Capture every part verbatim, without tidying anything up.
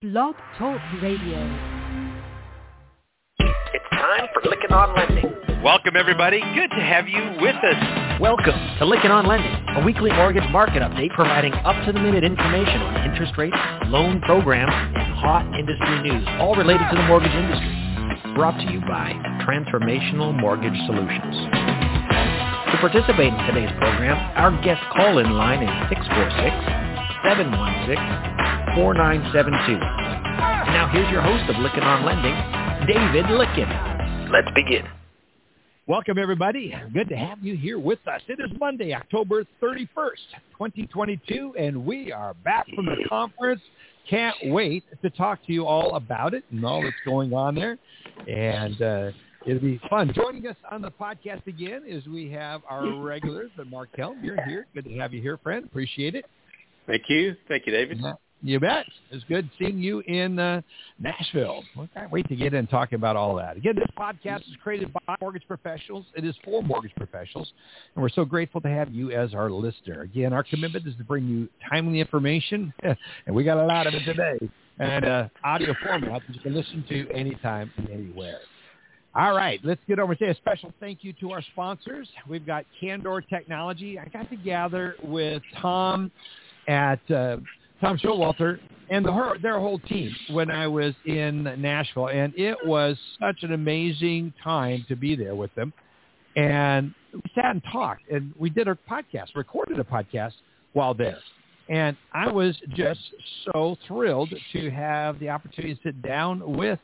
Blog Talk Radio. It's time for Lykken on Lending. Welcome, everybody. Good to have you with us. Welcome to Lykken on Lending, a weekly mortgage market update providing up-to-the-minute information on interest rates, loan programs, and hot industry news, all related to the mortgage industry. Brought to you by Transformational Mortgage Solutions. To participate in today's program, our guest call-in line is six four six, seven one six, four nine seven two. Now here's your host of Lykken on Lending, David Lykken. Let's begin. Welcome, everybody. Good to have you here with us. It is Monday, October thirty-first, twenty twenty-two, and we are back from the conference. Can't wait to talk to you all about it and all that's going on there. And uh, it'll be fun. Joining us on the podcast again is we have our regulars, but Mark Helm, you're here. Good to have you here, friend. Appreciate it. Thank you. Thank you, David. You bet. It's good seeing you in uh, Nashville. I can't wait to get in and talk about all that. Again, this podcast is created by mortgage professionals. It is for mortgage professionals, and we're so grateful to have you as our listener. Again, our commitment is to bring you timely information, and we got a lot of it today, and uh, audio format that you can listen to anytime and anywhere. All right, let's get over and say a special thank you to our sponsors. We've got Candor Technology. I got to gather with Tom at uh, Tom Showalter and the, her, their whole team when I was in Nashville, and it was such an amazing time to be there with them. And we sat and talked, and we did a podcast, recorded a podcast while there. And I was just so thrilled to have the opportunity to sit down with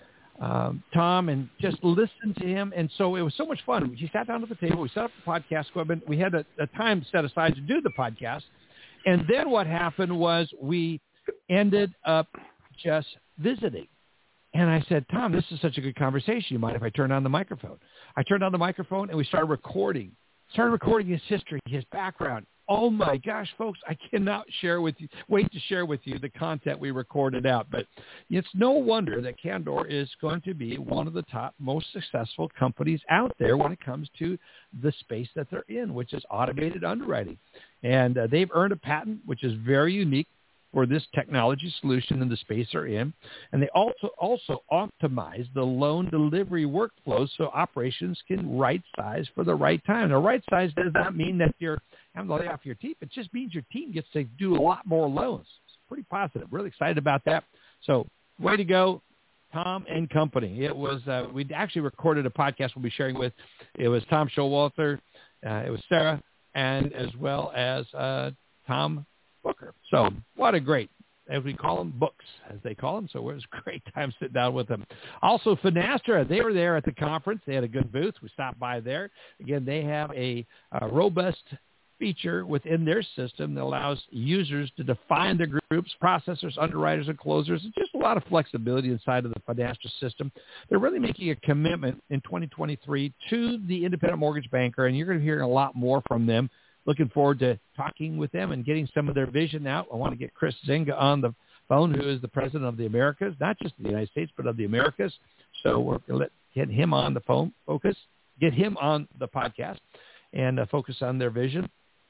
um, Tom and just listen to him. And so it was so much fun. He sat down at the table. We set up the podcast equipment. We had a, a time set aside to do the podcast. And then what happened was we ended up just visiting. And I said, Tom, this is such a good conversation. You mind if I turn on the microphone? I turned on the microphone, and we started recording. Started recording his history, his background. Oh, my gosh, folks, I cannot share with you, wait to share with you the content we recorded out. But it's no wonder that Candor is going to be one of the top, most successful companies out there when it comes to the space that they're in, which is automated underwriting. And uh, they've earned a patent, which is very unique for this technology solution in the space they're in. And they also also optimize the loan delivery workflows so operations can right size for the right time. Now, right size does not mean that you're having to lay off your team. It just means your team gets to do a lot more loans. It's pretty positive. Really excited about that. So way to go, Tom and company. It was, uh, we actually recorded a podcast we'll be sharing with. It was Tom Showalter. Uh, it was Sarah, and as well as uh, Tom Booker. So what a great, as we call them, books, as they call them. So it was a great time sitting down with them. Also, Finastra, they were there at the conference. They had a good booth. We stopped by there. Again, they have a, a robust feature within their system that allows users to define their groups, processors, underwriters, and closers. It's just a lot of flexibility inside of the Finastra system. They're really making a commitment in twenty twenty-three to the independent mortgage banker, and you're going to hear a lot more from them. Looking forward to talking with them and getting some of their vision out. I want to get Chris Zinga on the phone, who is the president of the Americas, not just the United States, but of the Americas. So we're going to let, get him on the phone, focus, get him on the podcast, and uh, focus on their vision.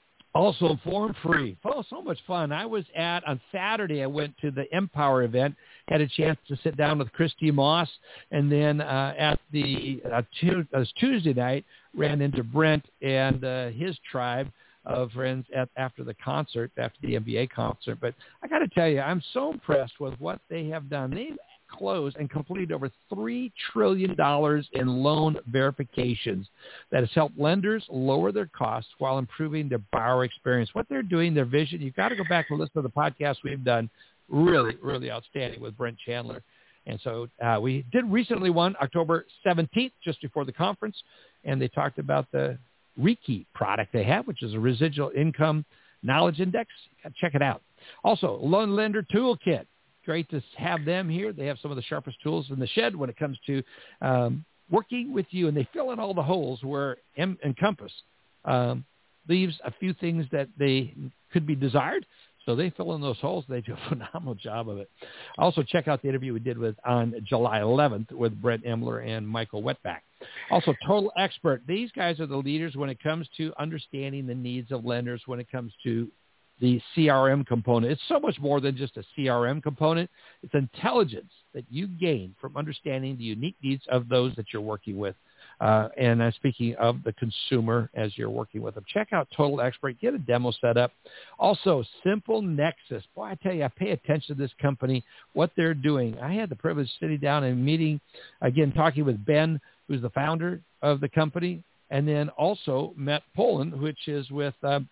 Also, Form Free. Oh, so much fun. I was at, on Saturday, I went to the Empower event, had a chance to sit down with Christy Moss, and then uh, at the uh, tu- uh, Tuesday night, ran into Brent and uh, his tribe of friends at, after the concert, after the N B A concert. But I got to tell you, I'm so impressed with what they have done. They've closed and completed over three trillion dollars in loan verifications that has helped lenders lower their costs while improving their borrower experience. What they're doing, their vision, you've got to go back and listen to the podcast we've done. Really, really outstanding with Brent Chandler. And so uh, we did recently one, October seventeenth, just before the conference, and they talked about the Reiki product they have, which is a residual income knowledge index. Check it out. Also, Loan Lender Toolkit. Great to have them here. They have some of the sharpest tools in the shed when it comes to um, working with you, and they fill in all the holes where M- Encompass um, leaves a few things that they could be desired. So they fill in those holes. They do a phenomenal job of it. Also, check out the interview we did with on July eleventh with Brent Emler and Michael Wetback. Also, Total Expert. These guys are the leaders when it comes to understanding the needs of lenders when it comes to the C R M component. It's so much more than just a C R M component. It's intelligence that you gain from understanding the unique needs of those that you're working with. Uh, and I'm speaking of the consumer as you're working with them. Check out Total Expert. Get a demo set up. Also, Simple Nexus. Boy, I tell you, I pay attention to this company, what they're doing. I had the privilege of sitting down and meeting, again, talking with Ben, who's the founder of the company, and then also met Poland, which is with uh,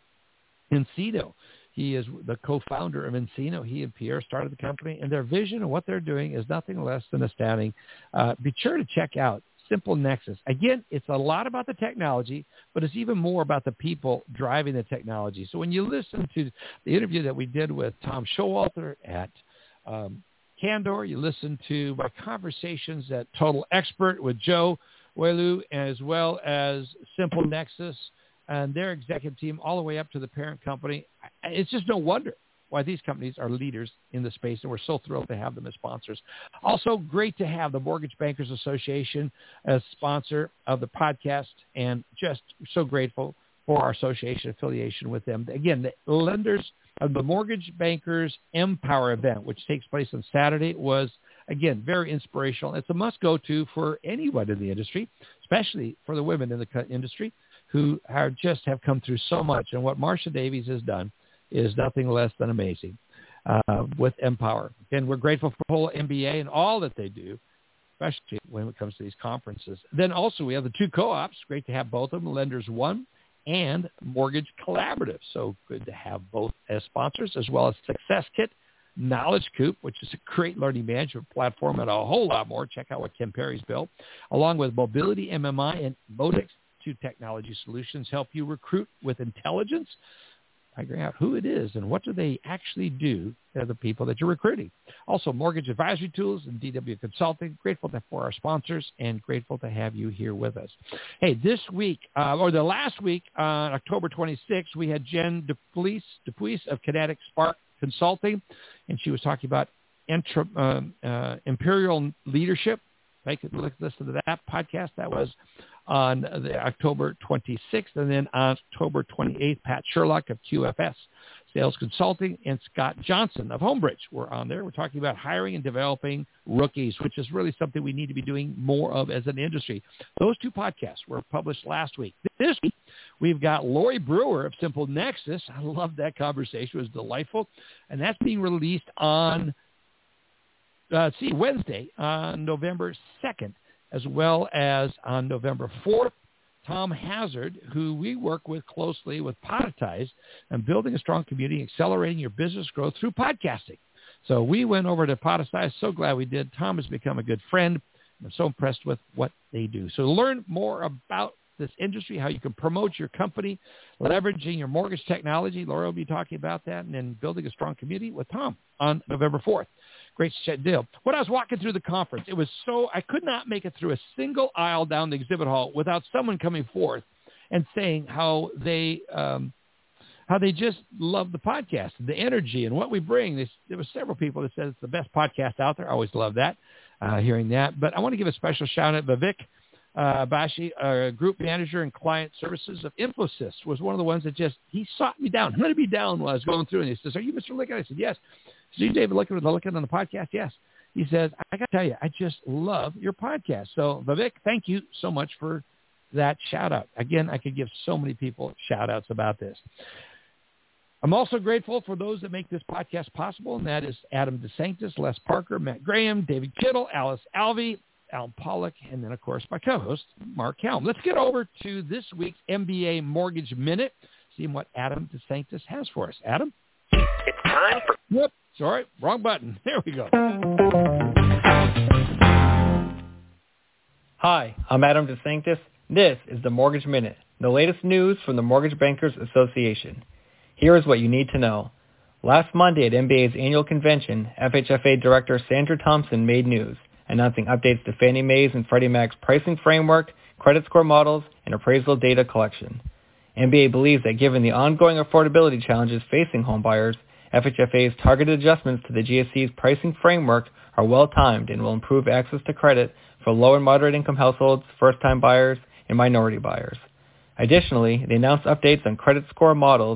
nCino. He is the co-founder of nCino. He and Pierre started the company, and their vision and what they're doing is nothing less than astounding. Uh, be sure to check out Simple Nexus. Again, it's a lot about the technology, but it's even more about the people driving the technology. So when you listen to the interview that we did with Tom Showalter at um, Candor, you listen to my conversations at Total Expert with Joe Welu, as well as Simple Nexus and their executive team all the way up to the parent company. It's just no wonder why these companies are leaders in the space, and we're so thrilled to have them as sponsors. Also, great to have the Mortgage Bankers Association as sponsor of the podcast, and just so grateful for our association affiliation with them. Again, the lenders of the Mortgage Bankers Empower event, which takes place on Saturday, was, again, very inspirational. It's a must-go-to for anyone in the industry, especially for the women in the industry who are just have come through so much. And what Marsha Davies has done is nothing less than amazing uh, with Empower. And we're grateful for the whole M B A and all that they do, especially when it comes to these conferences. Then also we have the two co-ops. Great to have both of them, Lenders One and Mortgage Collaborative. So good to have both as sponsors, as well as Success Kit, Knowledge Coop, which is a great learning management platform, and a whole lot more. Check out what Kim Perry's built, along with Mobility M M I and Modex. Two technology solutions help you recruit with intelligence, figuring out who it is and what do they actually do to the people that you're recruiting. Also, Mortgage Advisory Tools and D W Consulting. Grateful for our sponsors and grateful to have you here with us. Hey, this week, uh, or the last week, on October twenty-sixth, we had Jen Dupuis, Dupuis of Kinetic Spark Consulting, and she was talking about intra, uh, uh, Imperial Leadership. Take a look, listen to that podcast. That was on the October twenty-sixth, and then on October twenty-eighth, Pat Sherlock of Q F S Sales Consulting and Scott Johnson of Homebridge were on there. We're talking about hiring and developing rookies, which is really something we need to be doing more of as an industry. Those two podcasts were published last week. This week, we've got Lori Brewer of Simple Nexus. I love that conversation. It was delightful. And that's being released on, uh, see, Wednesday, on November second. As well as on November fourth, Tom Hazard, who we work with closely with Podetize and building a strong community, accelerating your business growth through podcasting. So we went over to Podetize. So glad we did. Tom has become a good friend. I'm so impressed with what they do. So to learn more about this industry, how you can promote your company, leveraging your mortgage technology, Laura will be talking about that, and then building a strong community with Tom on November fourth. Great deal. When I was walking through the conference, it was so, I could not make it through a single aisle down the exhibit hall without someone coming forth and saying how they, um, how they just love the podcast, the energy and what we bring. They, there were several people that said it's the best podcast out there. I always love that, uh, hearing that. But I want to give a special shout out to Vivek uh, Bashi, uh, Group Manager and Client Services of Infosys, was one of the ones that just, he sought me down, hunted me down while I was going through, and he says, "Are you Mister Lickett?" I said, "Yes." "So you David Lickett with the Lickett on the podcast?" "Yes." He says, "I got to tell you, I just love your podcast." So Vivek, thank you so much for that shout out. Again, I could give so many people shout outs about this. I'm also grateful for those that make this podcast possible, and that is Adam DeSanctis, Les Parker, Matt Graham, David Kittle, Alice Alvey, Alan Pollock, and then, of course, my co-host, Mark Helm. Let's get over to this week's M B A Mortgage Minute, seeing what Adam DeSanctis has for us. Adam? It's time for... Whoop, sorry, wrong button. There we go. Hi, I'm Adam DeSanctis. This is the Mortgage Minute, the latest news from the Mortgage Bankers Association. Here is what you need to know. Last Monday at M B A's annual convention, F H F A Director Sandra Thompson made news, announcing updates to Fannie Mae's and Freddie Mac's pricing framework, credit score models, and appraisal data collection. M B A believes that given the ongoing affordability challenges facing homebuyers, F H F A's targeted adjustments to the G S E's pricing framework are well-timed and will improve access to credit for low and moderate income households, first-time buyers, and minority buyers. Additionally, they announced updates on credit score models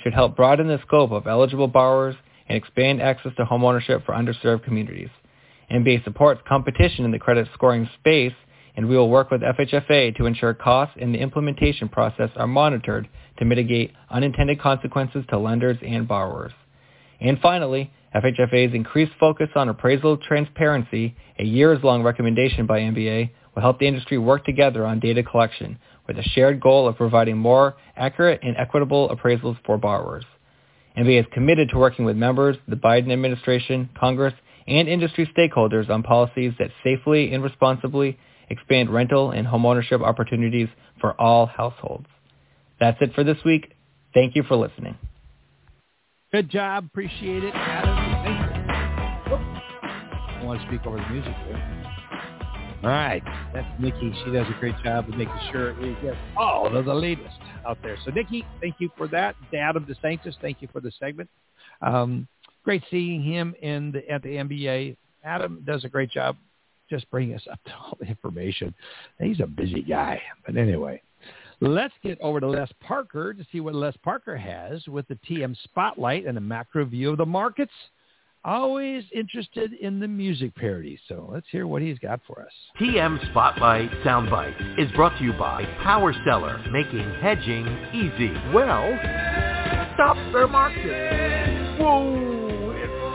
should help broaden the scope of eligible borrowers and expand access to homeownership for underserved communities. N B A supports competition in the credit scoring space, and we will work with F H F A to ensure costs in the implementation process are monitored to mitigate unintended consequences to lenders and borrowers. And finally, F H F A's increased focus on appraisal transparency, a years-long recommendation by N B A, will help the industry work together on data collection with a shared goal of providing more accurate and equitable appraisals for borrowers. N B A is committed to working with members, the Biden administration, Congress, and industry stakeholders on policies that safely and responsibly expand rental and homeownership opportunities for all households. That's it for this week. Thank you for listening. Good job. Appreciate it, Adam. Thank you. I want to speak over the music here. All right. That's Nikki. She does a great job of making sure we get all of the latest out there. So, Nikki, thank you for that. Adam DeSantis, thank you for the segment. Um, great seeing him in the, at the N B A. Adam does a great job just bringing us up to all the information. He's a busy guy. But anyway, let's get over to Les Parker to see what Les Parker has with the T M Spotlight and a macro view of the markets. Always interested in the music parody, so let's hear what he's got for us. T M Spotlight Soundbite is brought to you by Power Seller, making hedging easy. Well, stop their market. Whoa,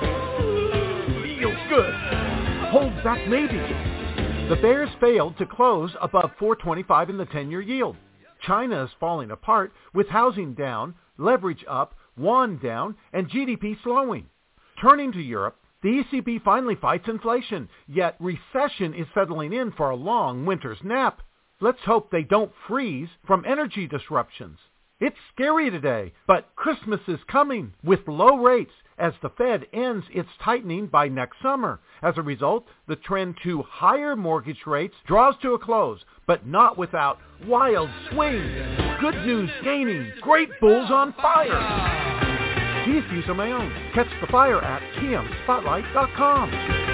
it feels good. Hold back maybe. The bears failed to close above four twenty-five in the ten-year yield. China is falling apart with housing down, leverage up, yuan down, and G D P slowing. Turning to Europe, the E C B finally fights inflation, yet recession is settling in for a long winter's nap. Let's hope they don't freeze from energy disruptions. It's scary today, but Christmas is coming with low rates as the Fed ends its tightening by next summer. As a result, the trend to higher mortgage rates draws to a close, but not without wild swings. Good news gaining, great bulls on fire. These views are my own. Catch the fire at T M spotlight dot com.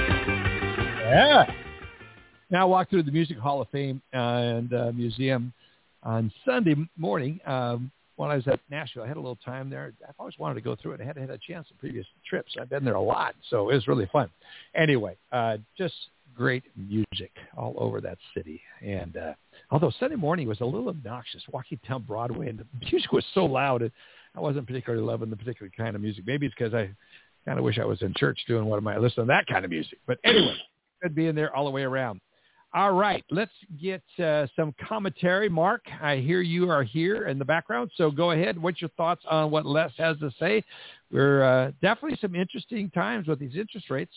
Yeah. Now I walked through the Music Hall of Fame and uh, Museum on Sunday morning. Um, when I was at Nashville, I had a little time there. I've always wanted to go through it. I hadn't had a chance in previous trips. I've been there a lot, so it was really fun. Anyway, uh, just great music all over that city. And uh, although Sunday morning was a little obnoxious, walking down Broadway, and the music was so loud, and I wasn't particularly loving the particular kind of music. Maybe it's because I kind of wish I was in church doing what am I listening to that kind of music. But anyway, good being there all the way around. All right, let's get uh, some commentary. Mark, I hear you are here in the background, so go ahead. What's your thoughts on what Les has to say? We're uh, definitely some interesting times with these interest rates.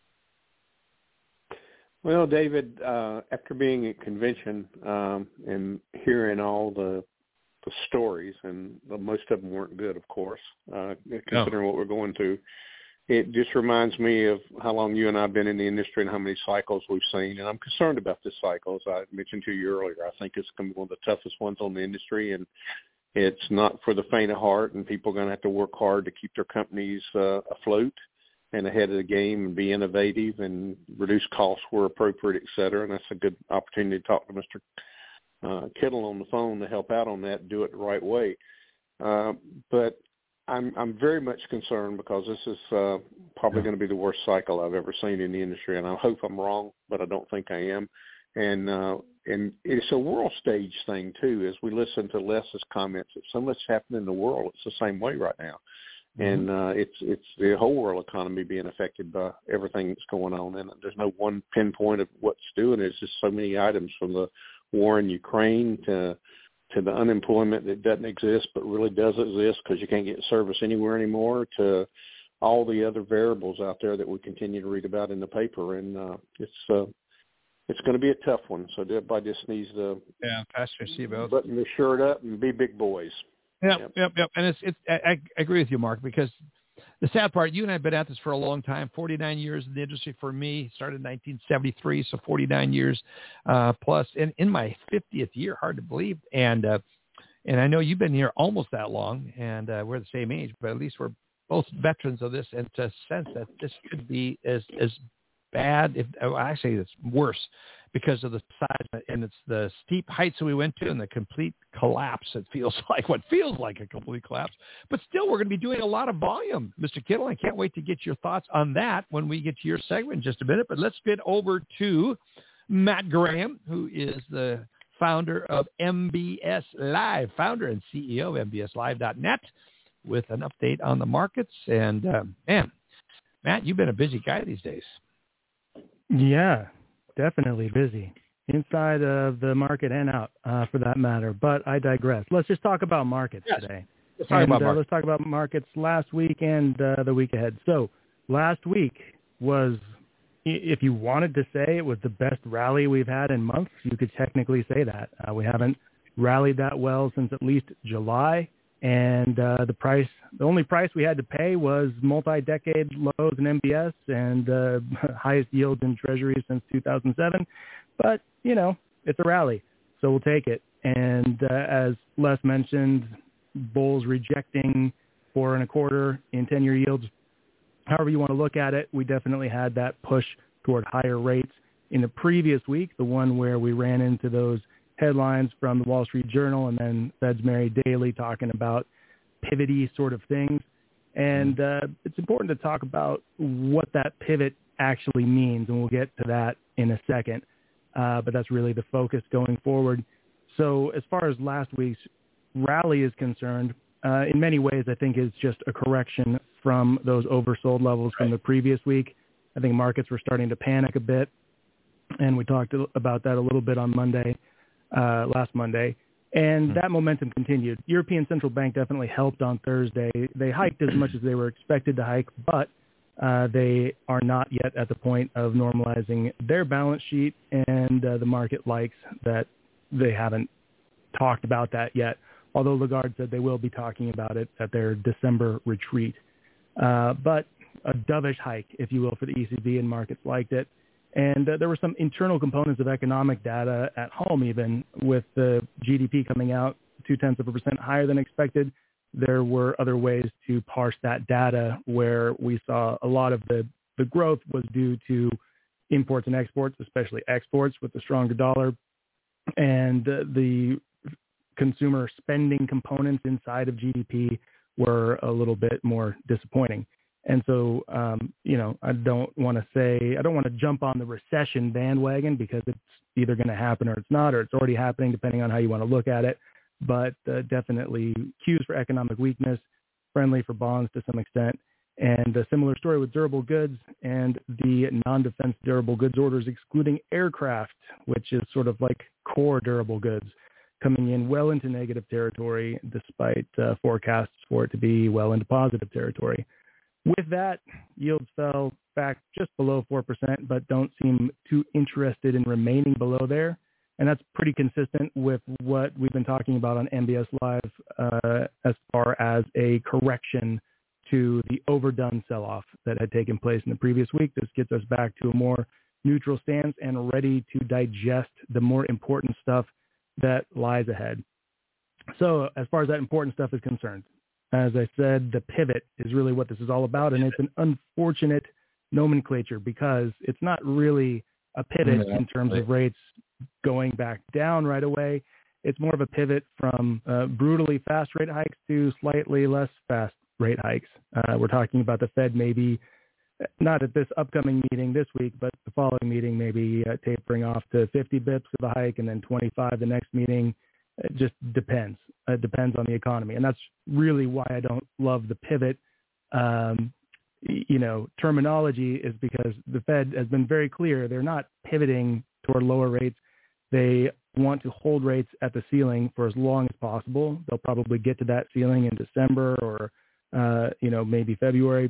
Well, David, uh, after being at convention um, and hearing all the the stories, and most of them weren't good, of course, uh, considering no. what we're going through, it just reminds me of how long you and I have been in the industry and how many cycles we've seen. And I'm concerned about this cycle, as I mentioned to you earlier. I think it's going to be one of the toughest ones on the industry, and it's not for the faint of heart, and people are going to have to work hard to keep their companies uh, afloat and ahead of the game and be innovative and reduce costs where appropriate, et cetera. And that's a good opportunity to talk to Mister Uh, Kittle on the phone to help out on that and do it the right way. Uh, but I'm, I'm very much concerned because this is uh, probably going to be the worst cycle I've ever seen in the industry, and I hope I'm wrong, but I don't think I am. And uh, and it's a world stage thing, too. As we listen to Les's comments, if so much happening in the world, it's the same way right now. Mm-hmm. And uh, it's it's the whole world economy being affected by everything that's going on. And there's no one pinpoint of what's doing it. It's just so many items, from the war in Ukraine to to the unemployment that doesn't exist but really does exist because you can't get service anywhere anymore, to all the other variables out there that we continue to read about in the paper. And uh, it's uh, it's going to be a tough one. So everybody just needs to yeah, fasten your seatbelt, button their shirt up, and be big boys. Yep, yep, yep. yep. And it's it's I, I agree with you, Mark, because the sad part, you and I have been at this for a long time, forty-nine years in the industry for me, started in nineteen seventy-three, so forty-nine years uh, plus, in, in my fiftieth year, hard to believe. And uh, and I know you've been here almost that long, and uh, we're the same age, but at least we're both veterans of this, and to sense that this could be as, as bad, if well, actually it's worse, because of the size and it's the steep heights that we went to and the complete collapse. It feels like what feels like a complete collapse, but still we're going to be doing a lot of volume. Mister Kittle, I can't wait to get your thoughts on that when we get to your segment in just a minute, but let's get over to Matt Graham, who is the founder of M B S Live, founder and C E O of M B S Live dot net with an update on the markets. And uh, man, Matt, you've been a busy guy these days. Yeah. Definitely busy inside of the market and out, uh, for that matter. But I digress. Let's just talk about markets yes. today. Let's talk, and, about uh, markets. let's talk about markets last week and uh, the week ahead. So last week was, if you wanted to say it was the best rally we've had in months, you could technically say that. Uh, we haven't rallied that well since at least July. And uh, the price, the only price we had to pay was multi-decade lows in M B S and uh, highest yields in Treasuries since two thousand seven. But, you know, it's a rally, so we'll take it. And uh, as Les mentioned, bulls rejecting four and a quarter in ten-year yields. However you want to look at it, we definitely had that push toward higher rates in the previous week, the one where we ran into those headlines from the Wall Street Journal and then Fed's Mary Daly talking about pivot-y sort of things. And uh, it's important to talk about what that pivot actually means, and we'll get to that in a second. Uh, but that's really the focus going forward. So as far as last week's rally is concerned, uh, in many ways I think is just a correction from those oversold levels from the previous week. I think markets were starting to panic a bit, and we talked about that a little bit on Monday. Uh, last Monday, and that momentum continued. European Central Bank definitely helped on Thursday. They hiked as much as they were expected to hike, but uh, they are not yet at the point of normalizing their balance sheet, and uh, the market likes that they haven't talked about that yet, although Lagarde said they will be talking about it at their December retreat. Uh, but a dovish hike, if you will, for the E C B, and markets liked it. And uh, there were some internal components of economic data at home, even with the G D P coming out two-tenths of a percent higher than expected. There were other ways to parse that data where we saw a lot of the, the growth was due to imports and exports, especially exports with the stronger dollar. And uh, the consumer spending components inside of G D P were a little bit more disappointing. And so, um, you know, I don't want to say, I don't want to jump on the recession bandwagon because it's either going to happen or it's not, or it's already happening depending on how you want to look at it. But uh, definitely cues for economic weakness, friendly for bonds to some extent. And a similar story with durable goods and the non-defense durable goods orders, excluding aircraft, which is sort of like core durable goods, coming in well into negative territory despite uh, forecasts for it to be well into positive territory. With that, yields fell back just below four percent, but don't seem too interested in remaining below there. And that's pretty consistent with what we've been talking about on M B S Live uh, as far as a correction to the overdone sell-off that had taken place in the previous week. This gets us back to a more neutral stance and ready to digest the more important stuff that lies ahead. So as far as that important stuff is concerned, as I said, the pivot is really what this is all about, and it's an unfortunate nomenclature because it's not really a pivot in terms of rates going back down right away. It's more of a pivot from uh, brutally fast rate hikes to slightly less fast rate hikes. Uh, we're talking about the Fed maybe not at this upcoming meeting this week, but the following meeting maybe uh, tapering off to fifty bips of a hike and then twenty-five the next meeting. It just depends. It depends on the economy. And that's really why I don't love the pivot, um, you know, terminology is because the Fed has been very clear. They're not pivoting toward lower rates. They want to hold rates at the ceiling for as long as possible. They'll probably get to that ceiling in December or, uh, you know, maybe February.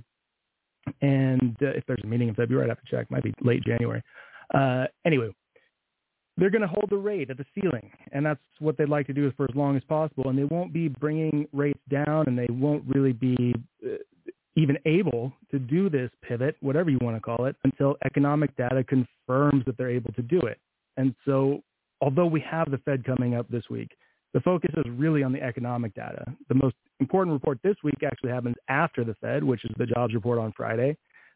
And uh, if there's a meeting in February, I'd have to check. Might be late January. Uh, anyway. They're going to hold the rate at the ceiling, and that's what they'd like to do for as long as possible. And they won't be bringing rates down, and they won't really be uh, even able to do this pivot, whatever you want to call it, until economic data confirms that they're able to do it. And so although we have the Fed coming up this week, the focus is really on the economic data. The most important report this week actually happens after the Fed, which is the jobs report on Friday.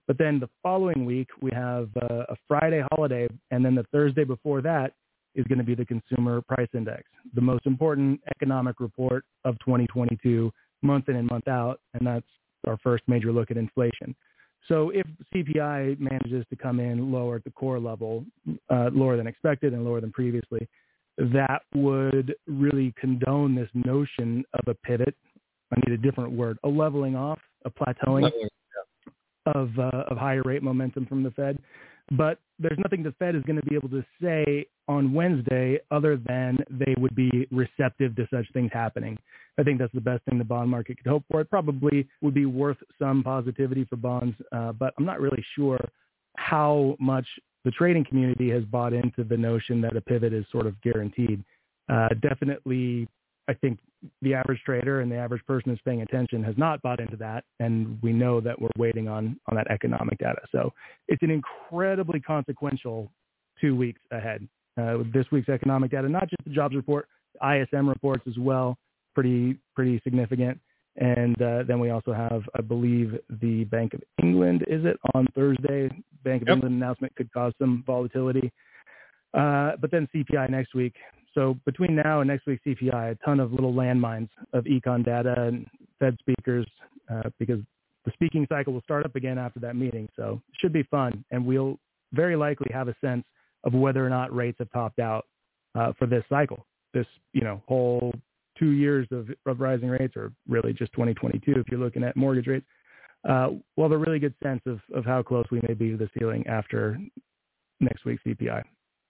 But then the following week, we have uh, a Friday holiday, and then the Thursday before that is going to be the Consumer Price Index, the most important economic report of twenty twenty-two, month in and month out, and that's our first major look at inflation. So if C P I manages to come in lower at the core level, uh, lower than expected and lower than previously, that would really condone this notion of a pivot. I need a different word, a leveling off, a plateauing Leveling, yeah. of uh, of higher rate momentum from the Fed. But there's nothing the Fed is going to be able to say on Wednesday other than they would be receptive to such things happening. I think that's the best thing the bond market could hope for. It probably would be worth some positivity for bonds, uh, but I'm not really sure how much the trading community has bought into the notion that a pivot is sort of guaranteed. Uh, definitely, I think the average trader and the average person who's paying attention has not bought into that, and we know that we're waiting on, on that economic data. So it's an incredibly consequential two weeks ahead. Uh, with this week's economic data, not just the jobs report, the I S M reports as well, pretty pretty significant. And uh, then we also have, I believe, the Bank of England, is it, on Thursday? Bank of Yep. England announcement could cause some volatility. Uh, but then C P I next week. So between now and next week's C P I, a ton of little landmines of econ data and Fed speakers, uh, because the speaking cycle will start up again after that meeting. So it should be fun. And we'll very likely have a sense of whether or not rates have topped out uh, for this cycle, this, you know, whole two years of, of rising rates, or really just twenty twenty-two if you're looking at mortgage rates. Uh, we'll have a really good sense of, of how close we may be to the ceiling after next week's C P I.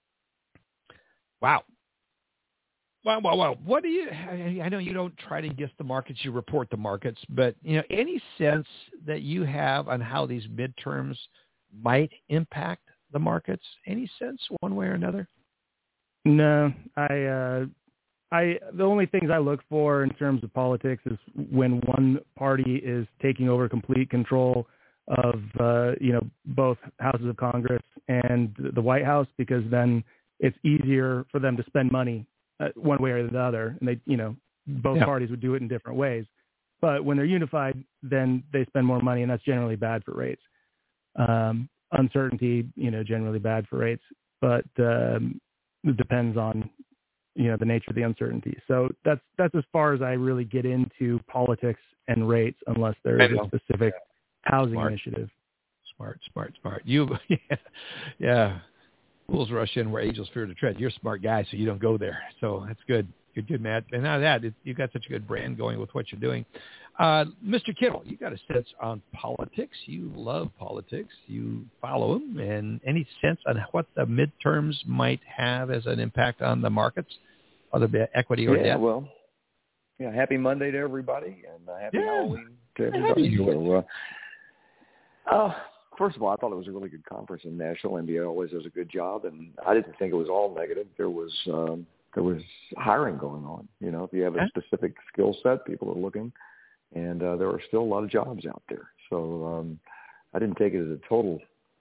Wow. Wow, wow, wow. What do you, I know you don't try to guess the markets, you report the markets, but, you know, any sense that you have on how these midterms might impact the markets? Any sense one way or another? No, I, uh, I, the only things I look for in terms of politics is when one party is taking over complete control of, uh, you know, both houses of Congress and the White House, because then it's easier for them to spend money uh, one way or the other. And they, you know, both yeah. parties would do it in different ways. But when they're unified, then they spend more money, and that's generally bad for rates. Um, uncertainty, you know, generally bad for rates, but um, it depends on, you know, the nature of the uncertainty. So that's that's as far as I really get into politics and rates, unless there is a specific yeah. housing smart. initiative. Smart, smart, smart. You, yeah, yeah. Fools rush in where angels fear to tread. You're a smart guy, so you don't go there. So that's good. Good, good, Matt. And now that it, you've got such a good brand going with what you're doing. Uh, Mister Kittle, you got a sense on politics. You love politics. You follow them. And any sense on what the midterms might have as an impact on the markets, whether it be equity or yeah, debt? Well, yeah, happy Monday to everybody, and uh, happy yeah. Halloween to everybody. So, uh, uh, first of all, I thought it was a really good conference in Nashville. N B A always does a good job, and I didn't think it was all negative. There was um, there was hiring going on. You know, if you have a specific skill set, people are looking, and uh, there are still a lot of jobs out there. So um, I didn't take it as a total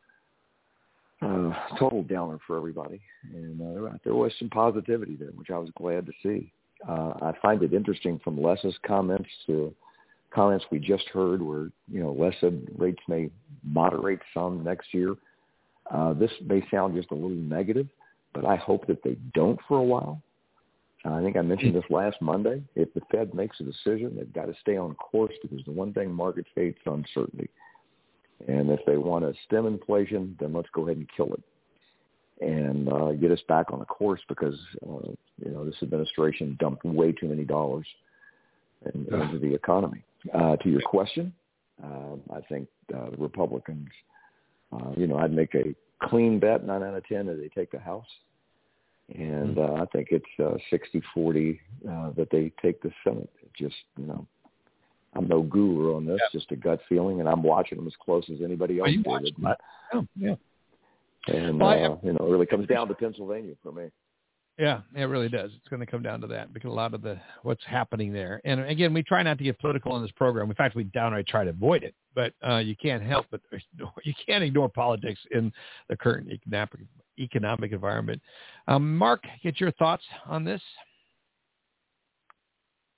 uh, total downer for everybody, and uh, there was some positivity there, which I was glad to see. Uh, I find it interesting from Les's comments to comments we just heard where, you know, Les said rates may moderate some next year. Uh, this may sound just a little negative, but I hope that they don't for a while. Uh, I think I mentioned this last Monday. If the Fed makes a decision, they've got to stay on course, because the one thing markets hate is uncertainty. And if they want to stem inflation, then let's go ahead and kill it and uh, get us back on the course, because, uh, you know, this administration dumped way too many dollars in, into the economy. Uh, to your question, uh, I think uh, the Republicans, uh, you know, I'd make a clean bet, nine out of ten, that they take the House. And uh, I think it's uh, sixty forty uh, that they take the Senate. It just, you know, I'm no guru on this, yeah. just a gut feeling, and I'm watching them as close as anybody else oh, did. Oh, yeah. And, well, uh, you know, it really comes down to Pennsylvania for me. Yeah, it really does. It's going to come down to that, because a lot of the what's happening there. And again, we try not to get political in this program. In fact, we downright try to avoid it. But uh, you can't help but you can't ignore politics in the current economic economic environment. Um, Mark, get your thoughts on this.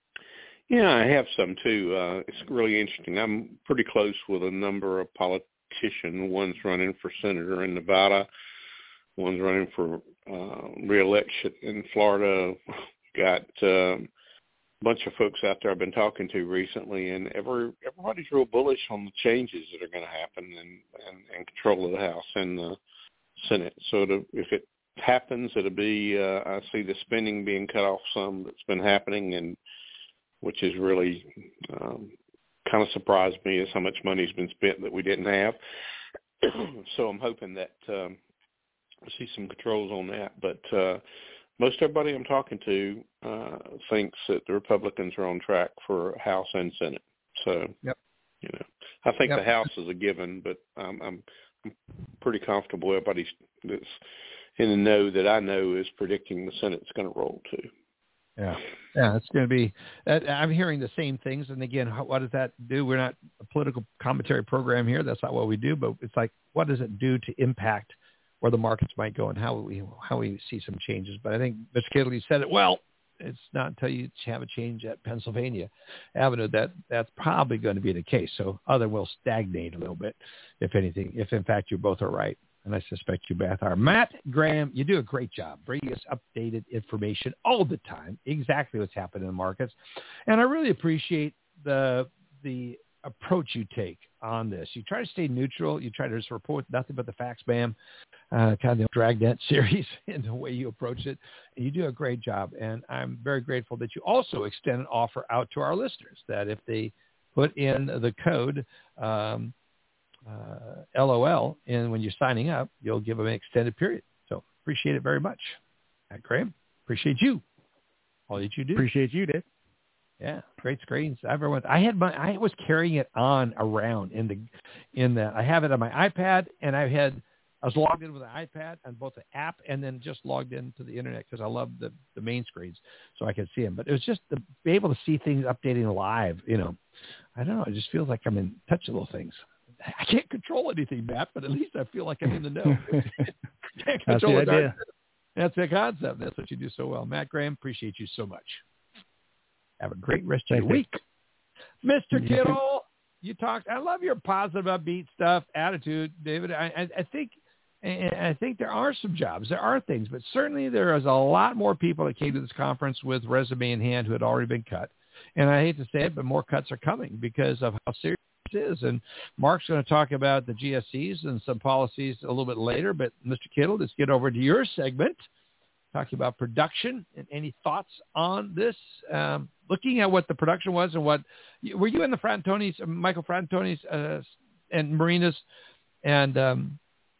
Yeah, I have some too. Uh, it's really interesting. I'm pretty close with a number of competition. One's running for senator in Nevada. One's running for uh, re-election in Florida. Got um, a bunch of folks out there I've been talking to recently, and every everybody's real bullish on the changes that are going to happen and, and, and control of the House and the Senate. So to, if it happens, it'll be, uh, I see the spending being cut off some that's been happening, and which has really um, kind of surprised me is how much money's been spent that we didn't have. So I'm hoping that um, I see some controls on that. But uh, most everybody I'm talking to uh, thinks that the Republicans are on track for House and Senate. So, yep. you know, I think yep. the House is a given, but I'm, I'm, I'm pretty comfortable. Everybody that's in the know that I know is predicting the Senate's going to roll too. Yeah, yeah, it's going to be. I'm hearing the same things, and again, what does that do? We're not a political commentary program here. That's not what we do. But it's like, what does it do to impact where the markets might go and how we how we see some changes? But I think Mister Kittle, you said it well. It's not until you have a change at Pennsylvania Avenue that that's probably going to be the case. So other will stagnate a little bit, if anything. If in fact you both are right. And I suspect you both are. Matt Graham, you do a great job bringing us updated information all the time, exactly what's happening in the markets. And I really appreciate the the approach you take on this. You try to stay neutral. You try to just report nothing but the facts, ma'am, uh, kind of the Dragnet series in the way you approach it. And you do a great job. And I'm very grateful that you also extend an offer out to our listeners that if they put in the code um, Uh, LOL, and when you're signing up, you'll give them an extended period. So appreciate it very much. Matt Graham, appreciate you. All that you do. Appreciate you, Dave. Yeah, great screens. Everyone, I had my, I was carrying it on around in the, in the, I have it on my iPad, and I had, I was logged in with an iPad on both the app and then just logged into the internet because I love the, the main screens so I could see them. But it was just to be able to see things updating live. You know, I don't know. It just feels like I'm in touch of little things. I can't control anything, Matt, but at least I feel like I'm in the know. Can't control That's the idea. That's the concept. That's what you do so well. Matt Graham, appreciate you so much. Have a great rest of Thank your you. week. Mister Kittle, you talked. I love your positive, upbeat stuff, attitude, David. I, I, I think I think there are some jobs. There are things, but certainly there is a lot more people that came to this conference with resume in hand who had already been cut. And I hate to say it, but more cuts are coming because of how serious is. And Mark's going to talk about the G S Cs and some policies a little bit later. But Mister Kittle, let's get over to your segment, talking about production and any thoughts on this. Um, looking at what the production was and what were you in the Frantonis, Michael Frantonis uh, and Marina's and um,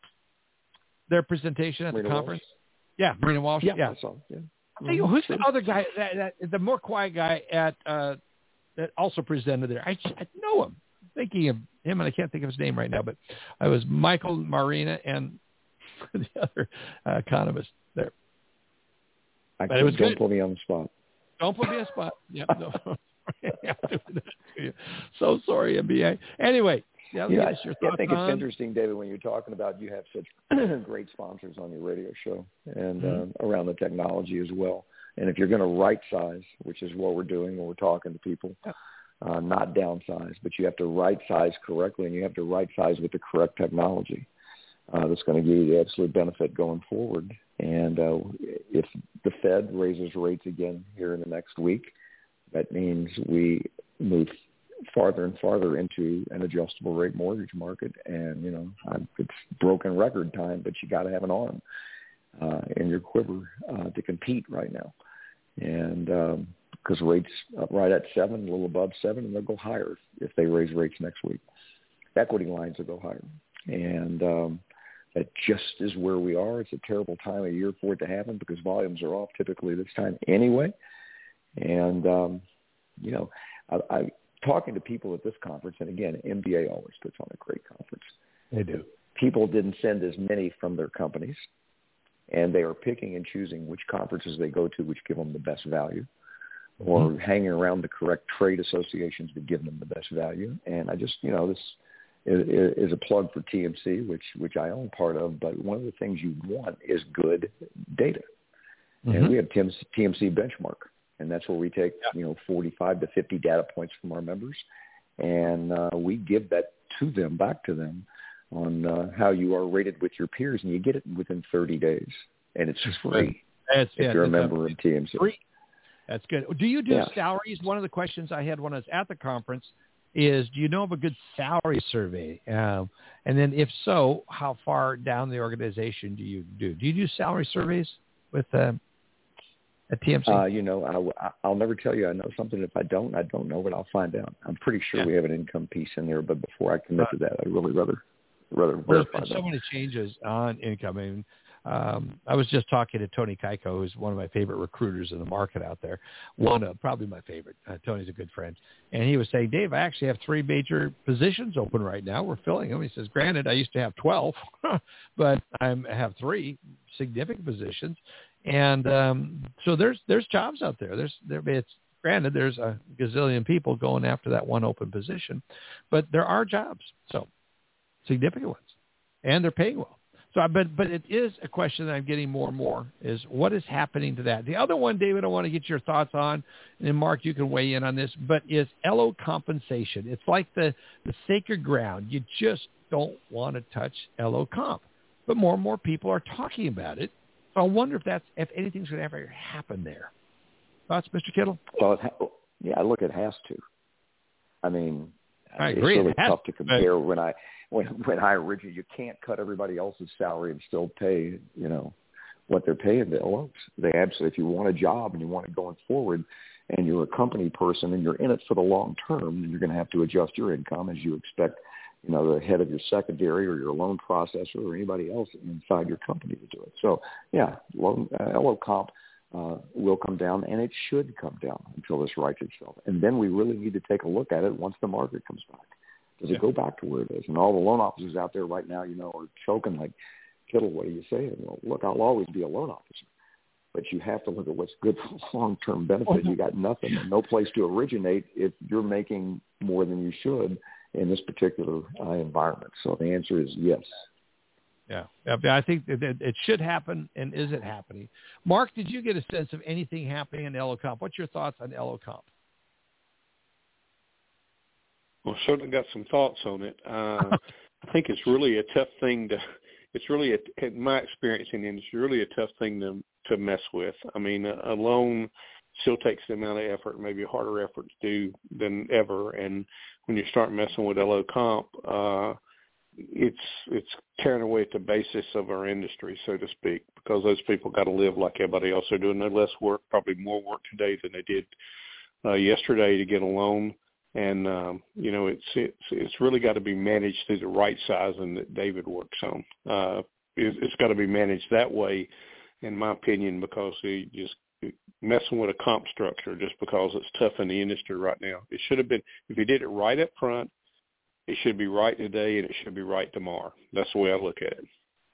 their presentation at Marina the conference? Walsh. Yeah, Marina Walsh. Yeah, yeah. I saw, yeah. I think, who's the other guy, that, that, the more quiet guy at uh, that also presented there? I, I know him. Thinking of him, and I can't think of his name right now, but I was Michael, Marina, and the other uh, economist there. I but it was don't good. put me on the spot. Don't put me on the spot. Yeah, no. So sorry, M B A. Anyway, yeah, yeah, I, your I think on. it's interesting, David, when you're talking about you have such great sponsors on your radio show and mm-hmm. uh, around the technology as well. And if you're going to right size, which is what we're doing when we're talking to people, yeah. uh, not downsize, but you have to right size correctly, and you have to right size with the correct technology. Uh, that's going to give you the absolute benefit going forward. And uh, if the Fed raises rates again here in the next week, that means we move farther and farther into an adjustable rate mortgage market. And, you know, it's broken record time, but you got to have an arm uh, in your quiver uh, to compete right now. And because um, rates up right at seven, a little above seven, and they'll go higher if they raise rates next week. Equity lines will go higher. And um, that just is where we are. It's a terrible time of year for it to happen because volumes are off typically this time anyway. And, um, you know, I, I talking to people at this conference, and again, M B A always puts on a great conference. They do. People didn't send as many from their companies, and they are picking and choosing which conferences they go to, which give them the best value, or mm-hmm. hanging around the correct trade associations that give them the best value. And I just, you know, this is, is a plug for T M C, which which I own part of. But one of the things you want is good data, mm-hmm. and we have T M C Benchmark. And that's where we take, you know, forty-five to fifty data points from our members, and uh, we give that to them, back to them, on uh, how you are rated with your peers, and you get it within thirty days, and it's free that's, if yeah, you're a that's member of T M C. Free. That's good. Do you do yeah. salaries? One of the questions I had when I was at the conference is, do you know of a good salary survey? Um, and then if so, how far down the organization do you do? Do you do salary surveys with uh, at T M C? Uh, you know, I, I'll never tell you I know something. If I don't, I don't know, but I'll find out. I'm pretty sure yeah. we have an income piece in there, but before I commit to that, I'd really rather rather There's verify been so that. many changes on income. I mean, um, I was just talking to Tony Keiko, who's one of my favorite recruiters in the market out there. One of probably my favorite. Uh, Tony's a good friend. And he was saying, Dave, I actually have three major positions open right now. We're filling them. He says, granted, I used to have twelve, but I'm, I have three significant positions. And um, so there's there's jobs out there. There's there it's granted there's a gazillion people going after that one open position, but there are jobs. So significant ones, and they're paying well. So, but but it is a question that I'm getting more and more is what is happening to that. The other one, David, I want to get your thoughts on, and then Mark, you can weigh in on this. But is L O compensation? It's like the the sacred ground. You just don't want to touch L O comp, but more and more people are talking about it. So I wonder if that's if anything's going to ever happen there. Thoughts, Mister Kittle? Well, it ha- yeah, look, it has to. I mean, I agree. It's really it has, tough to compare. When I when when I originally, you can't cut everybody else's salary and still pay, you know, what they're paying the L Os. They absolutely. If you want a job and you want it going forward, and you're a company person and you're in it for the long term, then you're going to have to adjust your income as you expect, you know, the head of your secondary or your loan processor or anybody else inside your company to do it. So, yeah, loan, uh, L O comp uh, will come down, and it should come down until this rights itself. And then we really need to take a look at it once the market comes back. Does it yeah. go back to where it is? And all the loan officers out there right now, you know, are choking like, Kittle, what are you saying? Well, look, I'll always be a loan officer. But you have to look at what's good for long-term benefit. You got nothing and no place to originate if you're making more than you should in this particular uh, environment. So the answer is yes. Yeah, I think that it should happen, and is it happening? Mark, did you get a sense of anything happening in L O comp? What's your thoughts on L O comp? Well, certainly got some thoughts on it. Uh, I think it's really a tough thing to – it's really, a, in my experience in the industry, really a tough thing to to mess with. I mean, a, a loan still takes the amount of effort, maybe a harder effort to do than ever. And when you start messing with L O comp, uh, it's it's tearing away at the basis of our industry, so to speak, because those people got to live like everybody else. They're doing no less work, probably more work today than they did uh, yesterday to get a loan. And, um, you know, it's, it's, it's really got to be managed through the right sizing that David works on. Uh, it, it's got to be managed that way, in my opinion, because he just messing with a comp structure just because it's tough in the industry right now. It should have been, if he did it right up front, it should be right today and it should be right tomorrow. That's the way I look at it.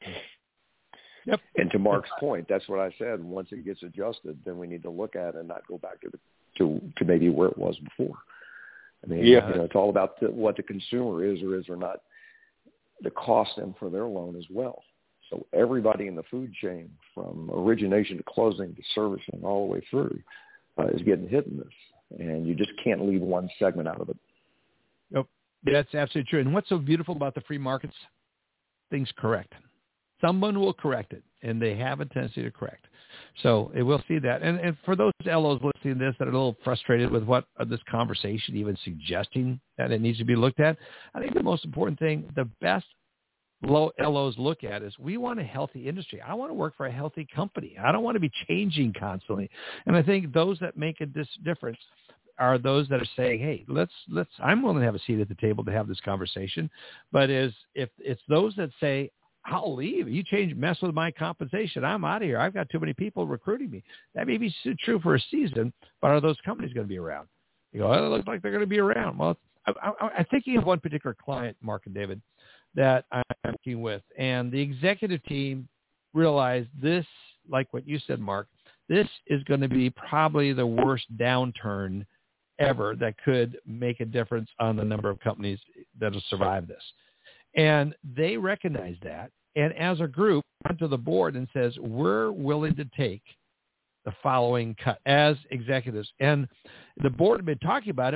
Yep. And to Mark's point, that's what I said. Once it gets adjusted, then we need to look at it and not go back to the, to, to maybe where it was before. I mean, yeah. you know, it's all about the, what the consumer is or is or not the cost them for their loan as well. So everybody in the food chain, from origination to closing to servicing all the way through, uh, is getting hit in this. And you just can't leave one segment out of it. Nope. That's absolutely true. And what's so beautiful about the free markets? Things correct. Someone will correct it, and they have a tendency to correct. So it will see that. And, and for those L Os listening to this that are a little frustrated with what uh, this conversation even suggesting that it needs to be looked at, I think the most important thing, the best low L Os look at is we want a healthy industry. I want to work for a healthy company. I don't want to be changing constantly. And I think those that make a dis- difference are those that are saying, hey, let's, let's, I'm willing to have a seat at the table to have this conversation. But is if it's those that say, I'll leave. You change, mess with my compensation, I'm out of here. I've got too many people recruiting me. That may be true for a season, but are those companies going to be around? You go, oh, it looks like they're going to be around. Well, I, I, I'm thinking of one particular client, Mark and David, that I'm working with, and the executive team realized this, like what you said, Mark, this is going to be probably the worst downturn ever that could make a difference on the number of companies that will survive this. And they recognize that. And as a group, went to the board and says, we're willing to take the following cut as executives. And the board had been talking about it, but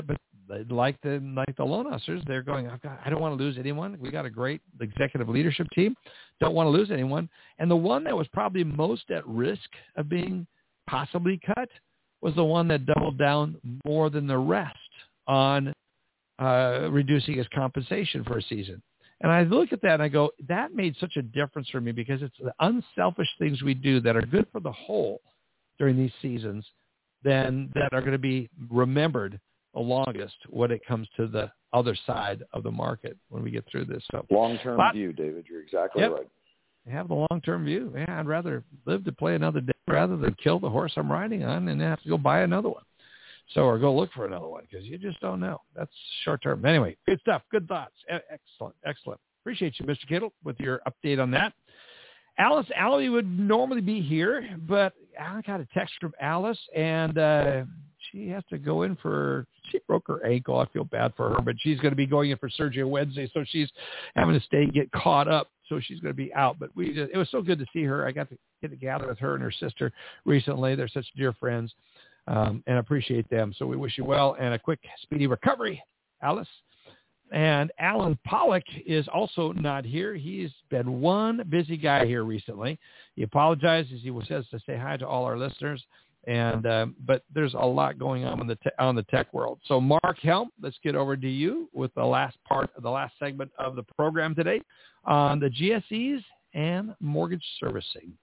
like the like the loan officers, they're going, I've got, I don't want to lose anyone. We got a great executive leadership team. Don't want to lose anyone. And the one that was probably most at risk of being possibly cut was the one that doubled down more than the rest on uh, reducing his compensation for a season. And I look at that and I go, that made such a difference for me because it's the unselfish things we do that are good for the whole during these seasons then that are going to be remembered the longest when it comes to the other side of the market when we get through this. So long-term but, view, David. You're exactly yep, right. Have the long-term view. Yeah, I'd rather live to play another day rather than kill the horse I'm riding on and have to go buy another one. So, or go look for another one because you just don't know. That's short-term. Anyway, good stuff. Good thoughts. Excellent. Excellent. Appreciate you, Mister Kittle, with your update on that. Alice Alley would normally be here, but I got a text from Alice, and uh, she has to go in for, she broke her ankle. I feel bad for her, but she's going to be going in for surgery on Wednesday, so she's having to stay and get caught up, so she's going to be out. But we just, it was so good to see her. I got to get together with her and her sister recently. They're such dear friends, um, and I appreciate them. So we wish you well and a quick, speedy recovery, Alice. And Alan Pollock is also not here. He's been one busy guy here recently. He apologizes. He says to say hi to all our listeners. And uh, but there's a lot going on in the te- on the tech world. So Mark Helm, let's get over to you with the last part of the last segment of the program today on the G S Es and mortgage servicing.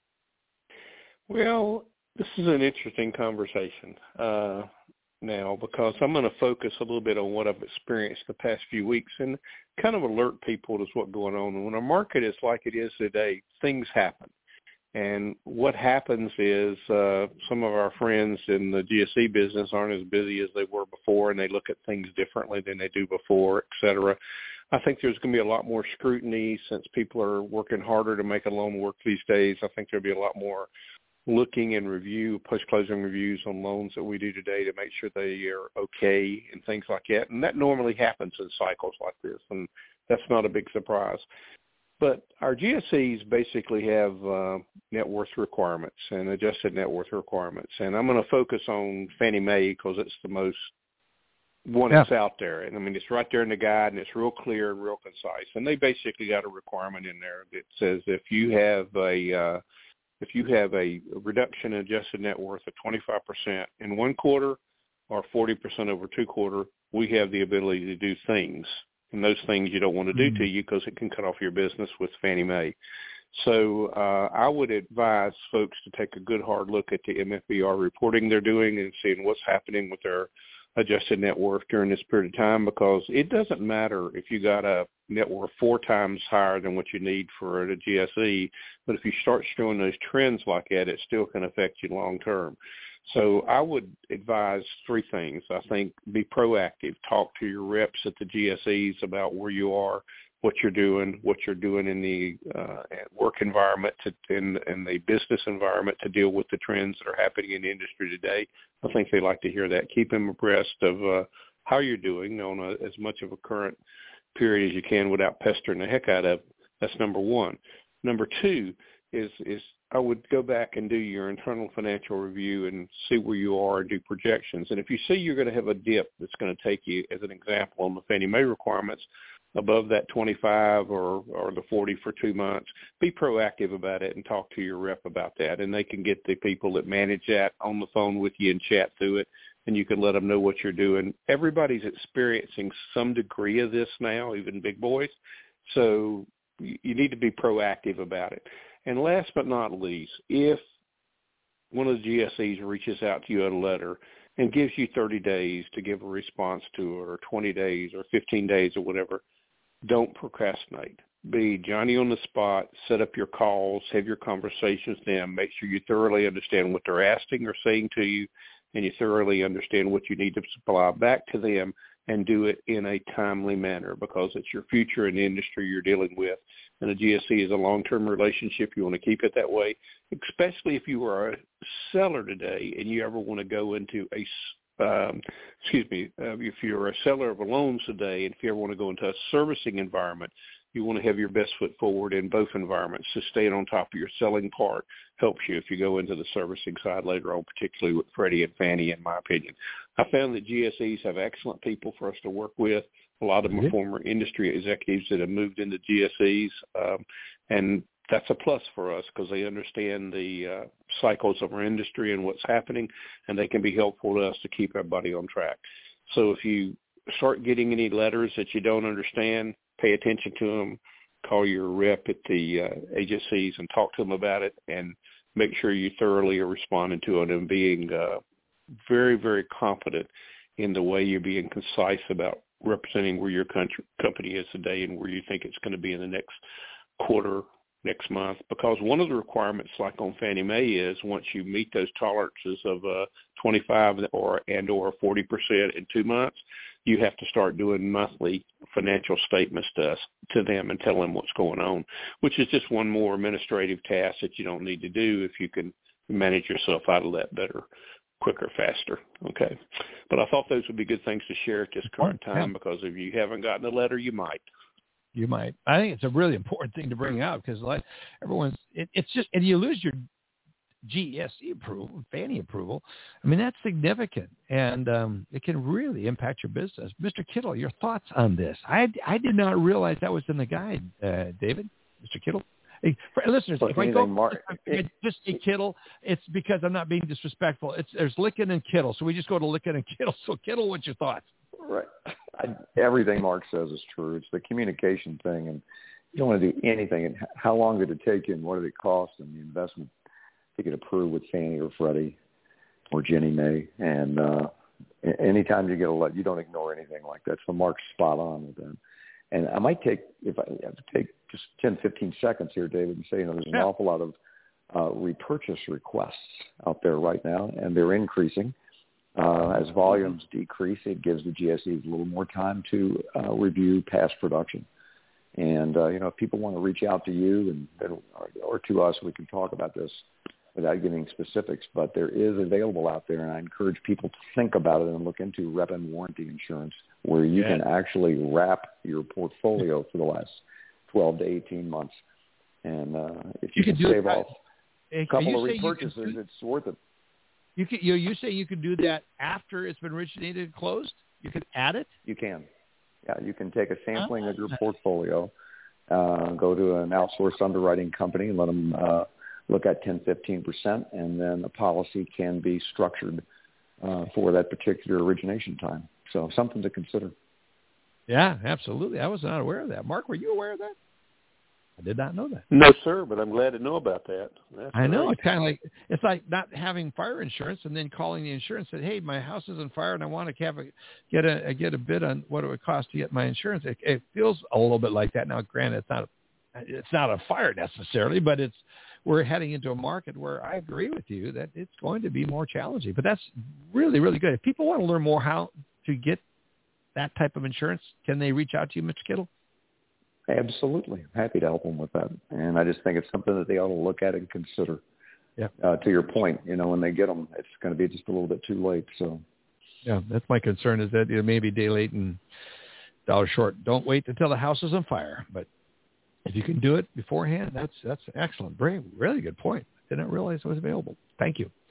Well, this is an interesting conversation. Uh, now because I'm going to focus a little bit on what I've experienced the past few weeks and kind of alert people to what's going on. And when a market is like it is today, things happen. And what happens is uh, some of our friends in the G S E business aren't as busy as they were before, and they look at things differently than they do before, et cetera. I think there's going to be a lot more scrutiny since people are working harder to make a loan work these days. I think there'll be a lot more looking and review, post-closing reviews on loans that we do today to make sure they are okay and things like that. And that normally happens in cycles like this, and that's not a big surprise. But our G S Es basically have uh, net worth requirements and adjusted net worth requirements. And I'm going to focus on Fannie Mae because it's the most one yeah. that's out there. And, I mean, it's right there in the guide, and it's real clear and real concise. And they basically got a requirement in there that says if you have a uh, if you have a reduction in adjusted net worth of twenty-five percent in one quarter or forty percent over two quarter, we have the ability to do things. And those things you don't want to do to you because it can cut off your business with Fannie Mae. So uh, I would advise folks to take a good hard look at the M F B R reporting they're doing and seeing what's happening with their adjusted net worth during this period of time, because it doesn't matter if you got a net worth four times higher than what you need for a G S E, but if you start showing those trends like that, it still can affect you long term. So I would advise three things. I think be proactive. Talk to your reps at the G S Es about where you are, what you're doing, what you're doing in the uh, work environment, to, in, in the business environment to deal with the trends that are happening in the industry today. I think they like to hear that. Keep them abreast of uh, how you're doing on a, as much of a current period as you can without pestering the heck out of them. That's number one. Number two is is I would go back and do your internal financial review and see where you are and do projections. And if you see you're going to have a dip that's going to take you, as an example, on the Fannie Mae requirements above that twenty-five or, or the forty for two months, be proactive about it and talk to your rep about that. And they can get the people that manage that on the phone with you and chat through it, and you can let them know what you're doing. Everybody's experiencing some degree of this now, even big boys. So you need to be proactive about it. And last but not least, if one of the G S Es reaches out to you in a letter and gives you thirty days to give a response to it, or twenty days or fifteen days or whatever, don't procrastinate. Be Johnny on the spot, set up your calls, have your conversations with them, make sure you thoroughly understand what they're asking or saying to you, and you thoroughly understand what you need to supply back to them, and do it in a timely manner, because it's your future in the industry you're dealing with. And a G S E is a long-term relationship. You want to keep it that way, especially if you are a seller today and you ever want to go into a, um, excuse me, uh, if you're a seller of loans today, and if you ever want to go into a servicing environment, you want to have your best foot forward in both environments. So staying on top of your selling part helps you if you go into the servicing side later on, particularly with Freddie and Fannie, in my opinion. I found that G S Es have excellent people for us to work with. A lot of them are former industry executives that have moved into G S Es, um, and that's a plus for us because they understand the uh, cycles of our industry and what's happening, and they can be helpful to us to keep everybody on track. So if you start getting any letters that you don't understand, pay attention to them, call your rep at the uh, agencies and talk to them about it, and make sure you thoroughly are responding to it and being uh, very, very confident in the way you're being concise about representing where your country, company is today and where you think it's going to be in the next quarter, next month. Because one of the requirements, like on Fannie Mae, is once you meet those tolerances of uh, twenty-five or and or forty percent in two months, you have to start doing monthly financial statements to us, to them and tell them what's going on, which is just one more administrative task that you don't need to do if you can manage yourself out of that better, quicker, faster. Okay. But I thought those would be good things to share at this current time, because if you haven't gotten a letter, you might. You might. I think it's a really important thing to bring out because like everyone's, it, it's just, and you lose your G S E approval, Fannie approval. I mean, that's significant, and um, it can really impact your business. Mister Kittle, your thoughts on this? I, I did not realize that was in the guide, uh, David. Mister Kittle? Hey, for listeners, well, if I go Mark, if I just say Kittle, it's because I'm not being disrespectful. It's There's Licken and Kittle, so we just go to Licken and Kittle. So Kittle, what's your thoughts? Right. I, everything Mark says is true. It's the communication thing, and you don't want to do anything. And how long did it take you, and what did it cost, and the investment to get approved with Fannie or Freddie or Ginnie Mae? And uh, anytime you get a letter, you don't ignore anything like that. So Mark's spot on with that. And I might take, if I have to take just ten, fifteen seconds here, David, and say, you know, there's an yeah. awful lot of uh, repurchase requests out there right now, and they're increasing. Uh, as volumes decrease, it gives the G S Es a little more time to uh, review past production. And, uh, you know, if people want to reach out to you and, and or, or to us, we can talk about this without getting specifics, but there is available out there, and I encourage people to think about it and look into rep and warranty insurance, where you yeah. can actually wrap your portfolio for the last twelve to eighteen months. And uh, if you, you can, can save off a couple of repurchases, do, it's worth it. You can, you, you say you can do that after it's been originated and closed? You can add it? You can. Yeah, you can take a sampling oh. of your portfolio, uh, go to an outsourced underwriting company and let them uh, look at ten, fifteen percent, and then a policy can be structured uh, for that particular origination time. So something to consider. Yeah, absolutely. I was not aware of that. Mark, were you aware of that? I did not know that. No, sir, but I'm glad to know about that. That's I know. great. It's kind of like, it's like not having fire insurance and then calling the insurance and say, hey, my house is on fire and I want to have a, get a get a bid on what it would cost to get my insurance. It, it feels a little bit like that. Now, granted, it's not a, it's not a fire necessarily, but it's we're heading into a market where I agree with you that it's going to be more challenging. But that's really, really good. If people want to learn more how to get that type of insurance, can they reach out to you, Mister Kittle? Absolutely. Happy to help them with that. And I just think it's something that they ought to look at and consider. Yeah. Uh, to your point, you know, when they get them, it's going to be just a little bit too late. So, yeah, that's my concern is that you know, maybe a day late and dollar short. Don't wait until the house is on fire. But if you can do it beforehand, that's that's excellent. Very, really good point. Didn't realize it was available. Thank you.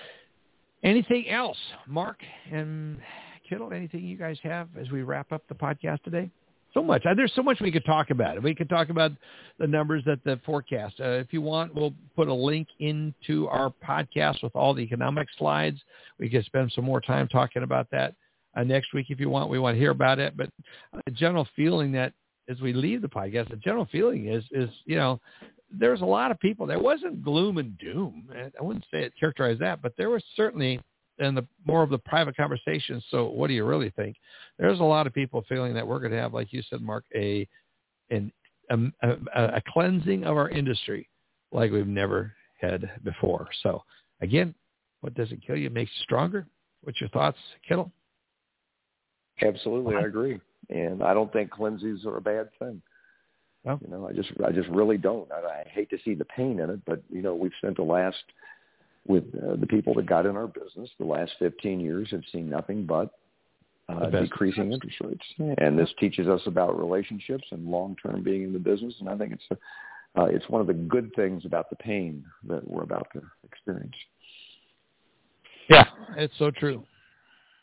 Anything else, Mark and Kittle? Anything you guys have as we wrap up the podcast today? So much. There's so much we could talk about. We could talk about the numbers that the forecast. Uh, if you want, we'll put a link into our podcast with all the economic slides. We could spend some more time talking about that uh, next week if you want. We want to hear about it. But the general feeling that as we leave the podcast, the general feeling is, is you know, there's a lot of people. There wasn't gloom and doom. I wouldn't say it characterized that, but there was certainly and the more of the private conversations. So what do you really think? There's a lot of people feeling that we're going to have, like you said, Mark, a, an, a, a, a cleansing of our industry like we've never had before. So again, what doesn't kill you makes you stronger. What's your thoughts, Kittle? Absolutely. I agree. And I don't think cleanses are a bad thing. Well, you know, I just, I just really don't. I, I hate to see the pain in it, but you know, we've spent the last, with uh, the people that got in our business, the last fifteen years have seen nothing but uh, decreasing interest rates. And this teaches us about relationships and long-term being in the business. And I think it's a, uh, it's one of the good things about the pain that we're about to experience. Yeah, it's so true.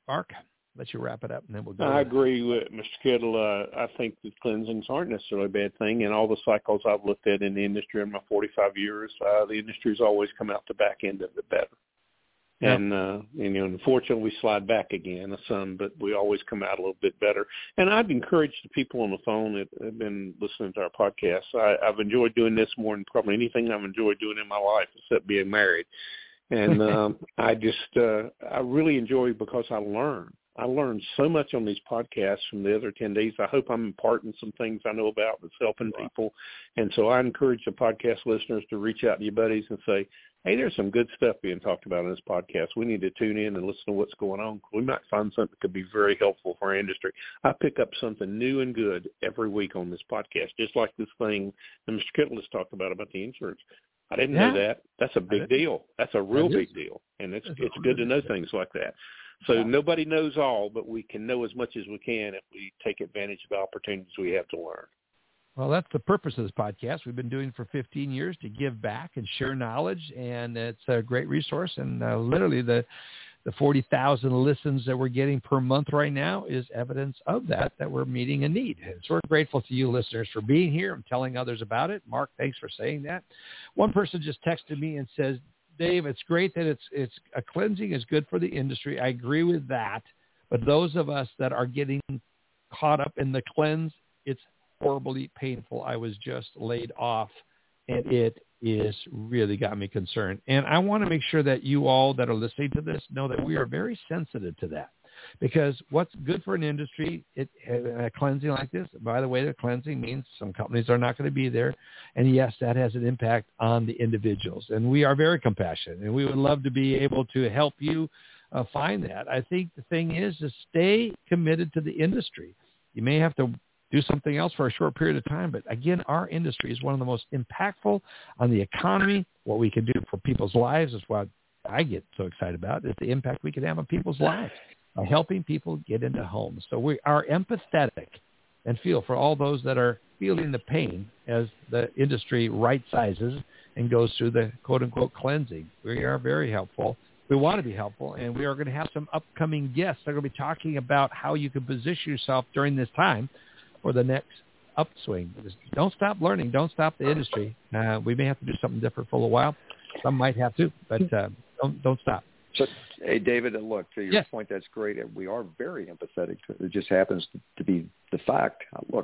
Mark, let you wrap it up, and then we'll go. I agree with Mister Kittle. Uh, I think the cleansings aren't necessarily a bad thing. In all the cycles I've looked at in the industry in my forty-five years, uh, the industry's always come out the back end of it better. Yep. And, uh, and, you know, unfortunately, we slide back again, some, but we always come out a little bit better. And I'd encourage the people on the phone that have been listening to our podcast. I, I've enjoyed doing this more than probably anything I've enjoyed doing in my life, except being married. And um, I just, uh, I really enjoy because I learn. I learned so much on these podcasts from the other attendees. I hope I'm imparting some things I know about that's helping people. And so I encourage the podcast listeners to reach out to your buddies and say, hey, there's some good stuff being talked about in this podcast. We need to tune in and listen to what's going on. We might find something that could be very helpful for our industry. I pick up something new and good every week on this podcast, just like this thing that Mister Kittle has talked about, about the insurance. I didn't yeah. know that. That's a big deal. That's a real big deal. And it's it's good to know things like that. So yeah. nobody knows all, but we can know as much as we can if we take advantage of the opportunities we have to learn. Well, that's the purpose of this podcast. We've been doing it for fifteen years to give back and share knowledge, and it's a great resource. And uh, literally the the forty thousand listens that we're getting per month right now is evidence of that, that we're meeting a need. And so we're grateful to you listeners for being here and telling others about it. Mark, thanks for saying that. One person just texted me and says, Dave, it's great that it's it's a cleansing is good for the industry. I agree with that. But those of us that are getting caught up in the cleanse, it's horribly painful. I was just laid off, and it is really got me concerned. And I want to make sure that you all that are listening to this know that we are very sensitive to that. Because what's good for an industry, it, a cleansing like this, by the way, the cleansing means some companies are not going to be there. And yes, that has an impact on the individuals. And we are very compassionate, and we would love to be able to help you uh, find that. I think the thing is to stay committed to the industry. You may have to do something else for a short period of time. But again, our industry is one of the most impactful on the economy. What we can do for people's lives is what I get so excited about, is the impact we can have on people's lives by helping people get into homes. So we are empathetic and feel for all those that are feeling the pain as the industry right sizes and goes through the quote-unquote cleansing. We are very helpful. We want to be helpful, and we are going to have some upcoming guests that are going to be talking about how you can position yourself during this time for the next upswing. Just don't stop learning. Don't stop the industry. Uh, we may have to do something different for a little while. Some might have to, but uh, don't don't stop. So, hey, David, look, to your yes. point, that's great. We are very empathetic. It just happens to be the fact. Look,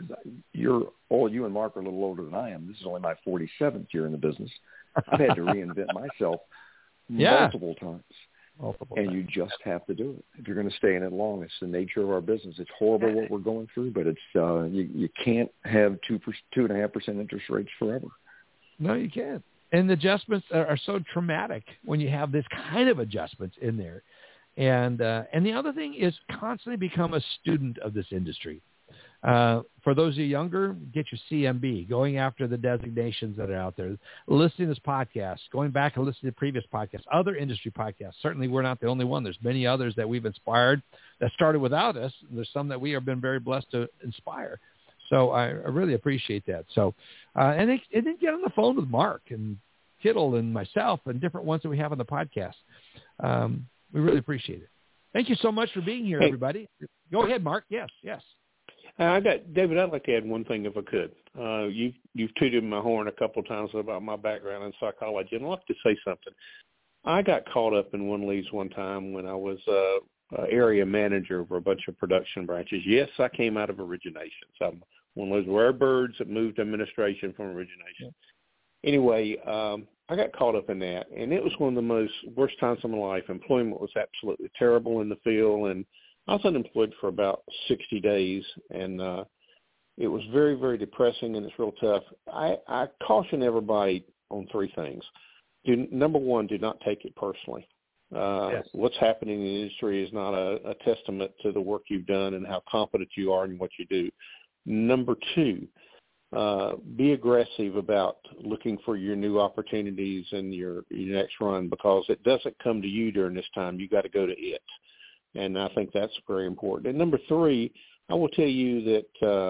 you're all you and Mark are a little older than I am. This is only my forty-seventh year in the business. I've had to reinvent myself yeah. multiple times. Multiple and times. you just have to do it if you're going to stay in it long. It's the nature of our business. It's horrible what we're going through, but it's uh, you, you can't have two two and a half percent interest rates forever. No, you can't. And the adjustments are, are so traumatic when you have this kind of adjustments in there. And uh, and the other thing is constantly become a student of this industry. Uh, for those of you younger, get your C M B, going after the designations that are out there, listening to this podcast, going back and listening to previous podcasts, other industry podcasts. Certainly we're not the only one. There's many others that we've inspired that started without us. There's some that we have been very blessed to inspire. So I, I really appreciate that. So, uh, and, then, and then get on the phone with Mark and Kittle and myself and different ones that we have on the podcast. Um, we really appreciate it. Thank you so much for being here, everybody. Go ahead, Mark. Yes, yes. I got David. I'd like to add one thing, if I could. Uh, you've you've tooted my horn a couple of times about my background in psychology, and I'd like to say something. I got caught up in one of these one time when I was uh, uh, area manager of a bunch of production branches. Yes, I came out of originations. I'm one of those rare birds that moved administration from origination. Anyway, um, I got caught up in that, and it was one of the most worst times of my life. Employment was absolutely terrible in the field, and I was unemployed for about sixty days, and uh, it was very, very depressing, and it's real tough. I, I caution everybody on three things. Do, number one, do not take it personally. Uh, yes. What's happening in the industry is not a, a testament to the work you've done and how competent you are in what you do. Number two, uh, be aggressive about looking for your new opportunities and your, your next run, because it doesn't come to you during this time. You got to go to it. And I think that's very important. And number three, I will tell you that uh,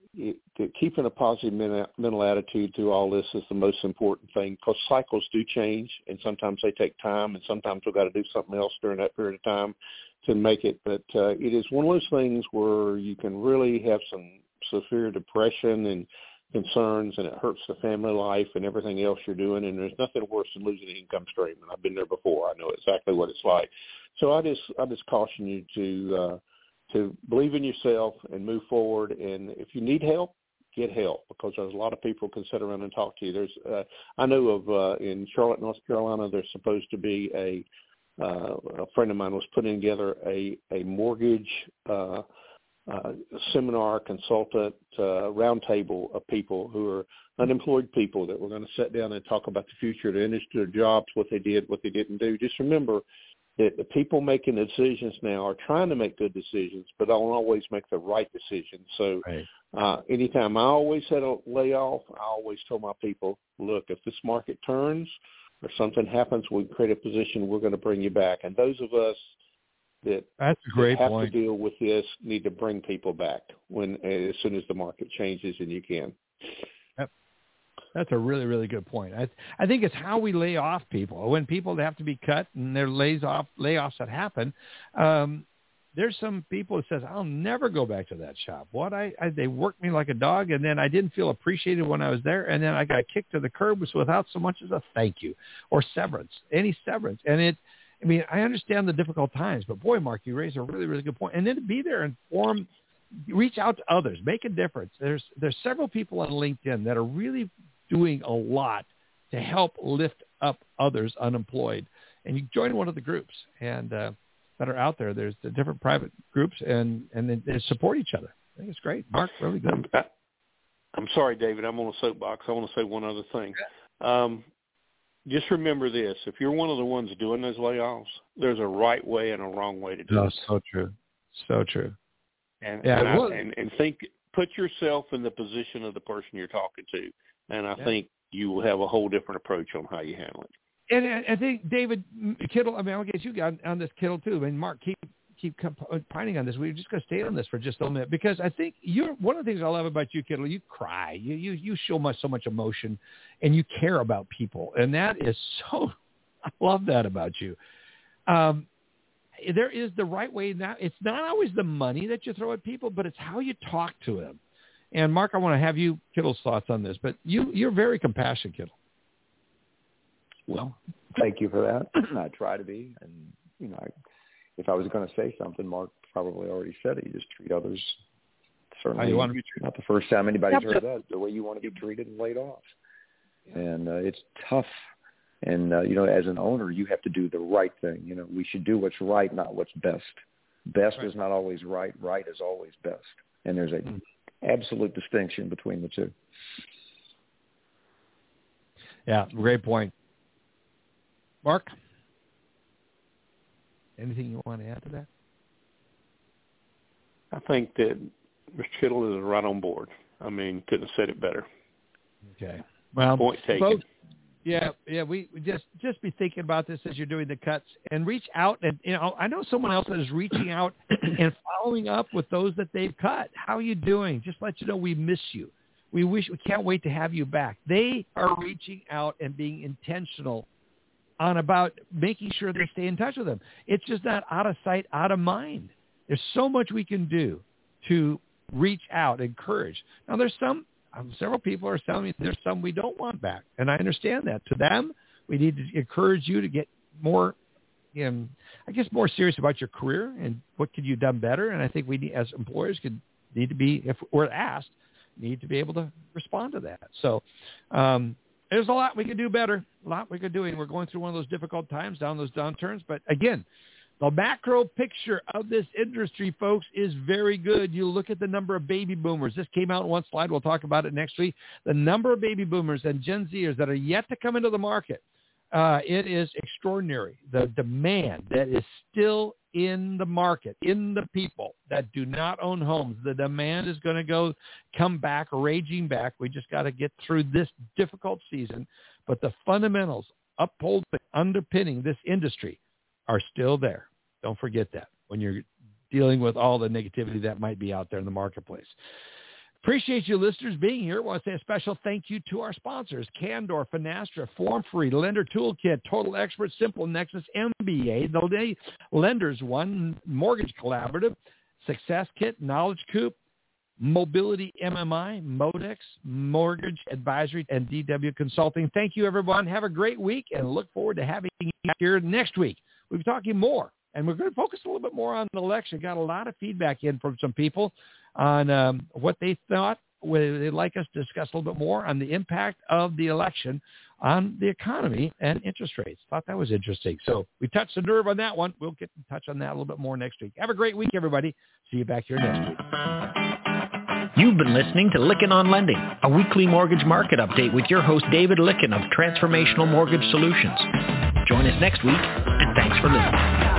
it, it, keeping a positive mental, mental attitude through all this is the most important thing, because cycles do change, and sometimes they take time, and sometimes we've got to do something else during that period of time to make it. But uh, it is one of those things where you can really have some severe depression and concerns, and it hurts the family life and everything else you're doing, and there's nothing worse than losing an income stream. And I've been there before. I know exactly what it's like. So I just I just caution you to uh, to believe in yourself and move forward. And if you need help, get help, because there's a lot of people can sit around and talk to you. There's uh, I know of uh, in Charlotte, North Carolina, there's supposed to be a uh, a friend of mine was putting together a a mortgage uh, uh, seminar consultant uh, roundtable of people who are unemployed people that were going to sit down and talk about the future of the industry, their jobs, what they did, what they didn't do. Just remember that the people making the decisions now are trying to make good decisions, but don't always make the right decisions. So right. uh, anytime I always had a layoff, I always told my people, look, if this market turns or something happens, we create a position, we're going to bring you back. And those of us that, That's a great that have point. to deal with this need to bring people back when as soon as the market changes, and you can. Yep. That's a really, really good point. I I think it's how we lay off people. When people have to be cut and there lays off layoffs that happen, um, there's some people that says, I'll never go back to that shop. What I, I they worked me like a dog, and then I didn't feel appreciated when I was there, and then I got kicked to the curb without so much as a thank you or severance, any severance. And it, I mean, I understand the difficult times, but boy, Mark, you raised a really, really good point. And then to be there and form, reach out to others, make a difference. There's there's several people on LinkedIn that are really doing a lot to help lift up others unemployed. And you join one of the groups and uh, that are out there. There's the different private groups, and, and they, they support each other. I think it's great. Mark, really good. I'm sorry, David. I'm on a soapbox. I want to say one other thing. Um, just remember this. If you're one of the ones doing those layoffs, there's a right way and a wrong way to do no, it. So true. So true. And, yeah, and, I, well, and, and think, put yourself in the position of the person you're talking to. And I yeah. think you will have a whole different approach on how you handle it. And I think, David Kittle, I mean, I'll get you on, on this, Kittle, too. And Mark, keep keep pining on this. We're just going to stay on this for just a minute, because I think you're one of the things I love about you, Kittle. You cry. You you you show much so much emotion, and you care about people, and that is so. I love that about you. Um, there is the right way. Now, it's not always the money that you throw at people, but it's how you talk to them. And Mark, I want to have you, Kittle's thoughts on this, but you you're very compassionate, Kittle. Well, thank you for that. I try to be, and you know, I, if I was going to say something, Mark probably already said it. You just treat others certainly. How you want to be treated. Not the first time anybody's yep. heard that. The way you want to be treated and laid off, and uh, it's tough. And uh, you know, as an owner, you have to do the right thing. You know, we should do what's right, not what's best. Best right. is not always right. Right is always best, and there's a mm-hmm. absolute distinction between the two. Yeah, great point. Mark, anything you want to add to that? I think that Mister Kittle is right on board. I mean, couldn't have said it better. Okay. Well, point taken. Folks, yeah, yeah. We, we just just be thinking about this as you're doing the cuts, and reach out. And you know, I know someone else that is reaching out and following up with those that they've cut. How are you doing? Just let you know we miss you. We wish we can't wait to have you back. They are reaching out and being intentional on about making sure they stay in touch with them. It's just not out of sight, out of mind. There's so much we can do to reach out, encourage. Now, there's some, um, several people are telling me there's some we don't want back, and I understand that. To them, we need to encourage you to get more, you know, I guess, more serious about your career and what could you have done better. And I think we need, as employers, could need to be, if we're asked, need to be able to respond to that. So, um, there's a lot we could do better, a lot we could do. And we're going through one of those difficult times, down those downturns. But again, the macro picture of this industry, folks, is very good. You look at the number of baby boomers. This came out in one slide. We'll talk about it next week. The number of baby boomers and Gen Zers that are yet to come into the market, uh, it is extraordinary. The demand that is still in the market, in the people that do not own homes, the demand is going to go come back, raging back. We just got to get through this difficult season. But the fundamentals upholding, underpinning this industry are still there. Don't forget that when you're dealing with all the negativity that might be out there in the marketplace. Appreciate you listeners being here. I want to say a special thank you to our sponsors, Candor, Finastra, Form Free, Lender Toolkit, Total Expert, Simple Nexus, M B A, the Lenders One, Mortgage Collaborative, Success Kit, Knowledge Coop, Mobility M M I, Modex, Mortgage Advisory, and D W Consulting. Thank you, everyone. Have a great week, and look forward to having you here next week. We'll be talking more, and we're going to focus a little bit more on the election. Got a lot of feedback in from some people on um, what they thought. They'd like us to discuss a little bit more on the impact of the election on the economy and interest rates. Thought that was interesting. So we touched the nerve on that one. We'll get in touch on that a little bit more next week. Have a great week, everybody. See you back here next week. You've been listening to Lykken on Lending, a weekly mortgage market update with your host, David Lykken of Transformational Mortgage Solutions. Join us next week, and thanks for listening.